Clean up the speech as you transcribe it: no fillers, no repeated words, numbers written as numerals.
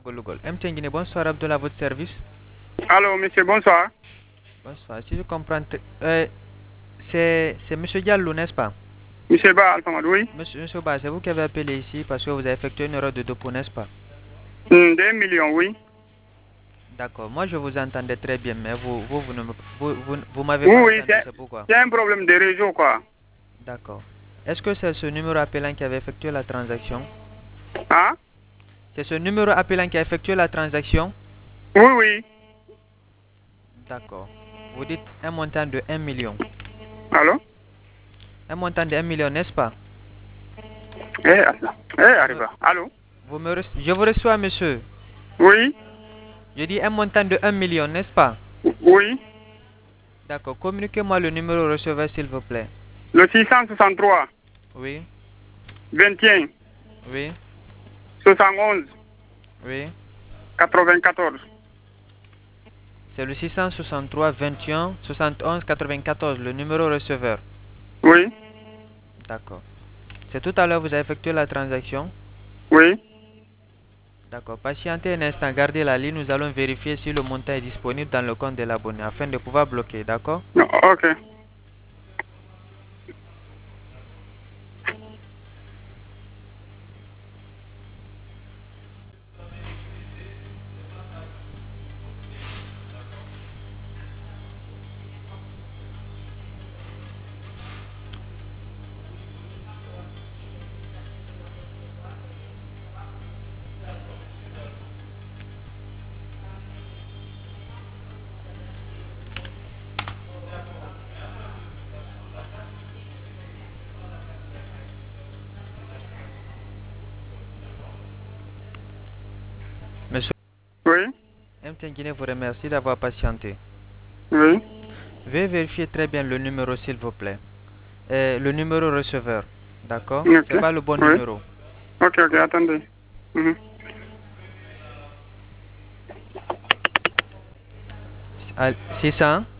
Golugol. MTN Guinée, bonsoir Abdullah, à votre service. Allô, monsieur, bonsoir. Bonsoir. Si je comprends, c'est Monsieur Diallo, n'est-ce pas? Monsieur Ba Alphamad, oui. Monsieur Ba, c'est vous qui avez appelé ici parce que vous avez effectué une erreur de dépôt, n'est-ce pas? 2 millions, oui. D'accord. Moi, je vous entendais très bien, mais vous ne vous m'avez Oui, pas oui, entendu, c'est pourquoi. c'est un problème de réseau, quoi. D'accord. Est-ce que c'est ce numéro appelant qui avait effectué la transaction? Hein? C'est ce numéro appelant qui a effectué la transaction? Oui, oui. D'accord. Vous dites un montant de 1 million. Allô? Un montant de 1 million, n'est-ce pas? Vous me, Arriva. Allô? je vous reçois, monsieur. Oui, Je dis un montant de 1 million, n'est-ce pas? oui. D'accord. Communiquez-moi le numéro receveur, s'il vous plaît. Le 663, Oui, 21, oui, 71, oui. 94. C'est le 663 21 71 94, le numéro receveur. Oui, D'accord. C'est tout à l'heure vous avez effectué la transaction? oui. D'accord. Patientez un instant, gardez la ligne. Nous allons vérifier si le montant est disponible dans le compte de l'abonné afin de pouvoir bloquer. D'accord? No, ok. Monsieur Oui, MTN Guinée vous remercie d'avoir patienté. oui. Veuillez vérifier très bien le numéro, s'il vous plaît. Le numéro receveur. D'accord? Ok. C'est pas le bon Oui. numéro. Ok, ok, attendez. Mhm. 600